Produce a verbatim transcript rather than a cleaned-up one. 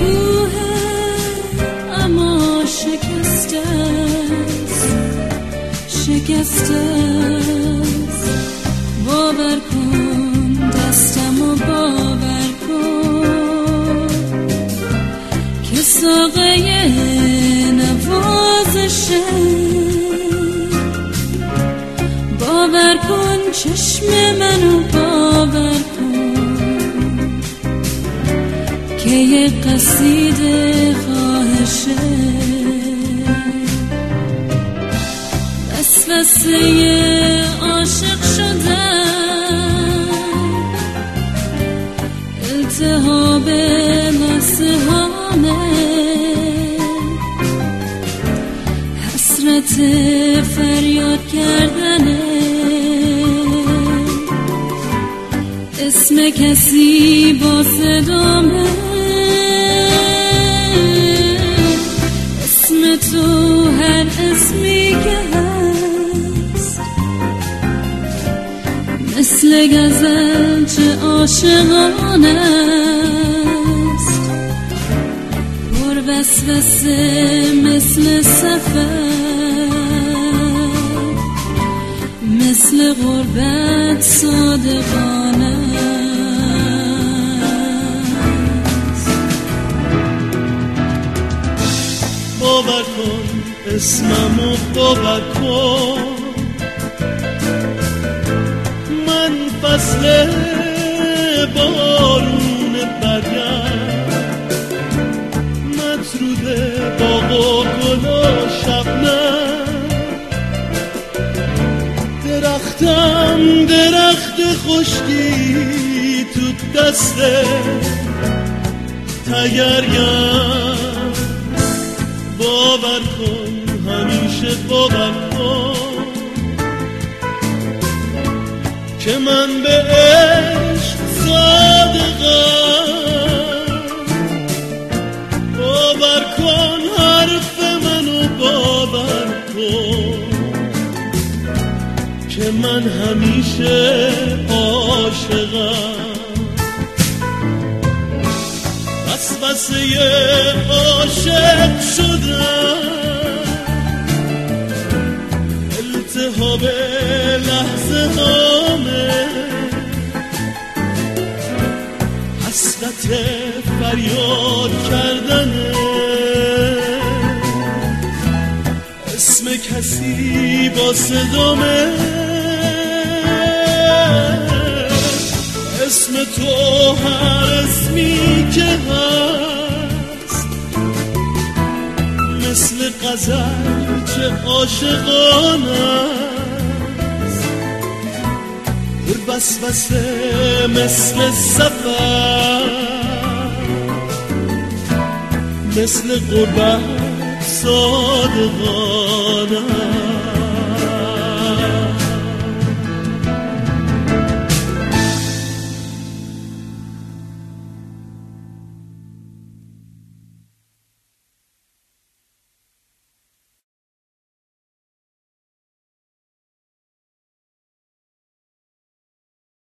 کوه اما شکسته است، شکسته است. باور کن دستمو باور کن که ساقه نوازشه. باور کن چشم منو باور کن که یه قصیده خواهشه. وسوسه عاشق شدن، التهاب لحظه هامه، حسرت فریاد کردنه. اسم کسی با صدامه، اسم تو هر اسمی که هست، مثل غزل چه عاشقانه است. پر وسوسه مثل سفر، مثل غربت صادقانه است. باور کن اسممو باور کن، من فصل بارون برگرد، مطرود باغ و گل و شبنم. درختم درخت خشکی تو دسته تگریم. باور کن همیشه باور کن که من به عشق صادقم. باور کن حرف منو باور کن که من همیشه عاشقم. وسوسه عاشق شدن، التهاب لحظه هامه، حسرت فریاد کردنه. اسم کسی با صدامه، اسم تو هر اسمی که هست، مثل غزل چه عاشقانه است. پر وسوسه مثل سفر، مثل غربت صادقانه.